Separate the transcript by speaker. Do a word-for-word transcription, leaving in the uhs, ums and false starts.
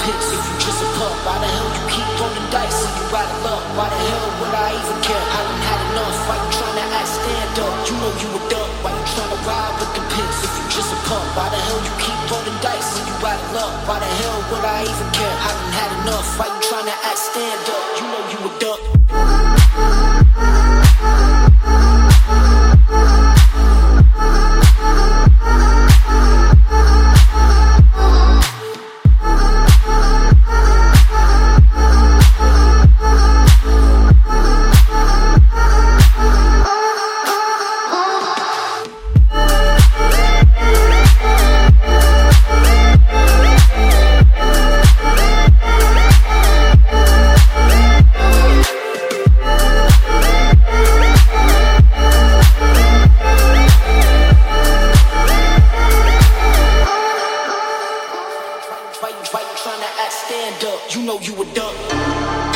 Speaker 1: pits if you just a pup? Why the hell you keep rolling dice and you out of luck? Why the hell would I even care? I done had enough. Why you tryna act stand up? You know you a duck. Why you tryna ride with the pits if you just a pup? Why the hell you keep rolling dice and you out of luck? Why the hell would I even care? I done had enough. Why you tryna act stand up? You know you a duck. Why you tryna act stand up? You know you a duck.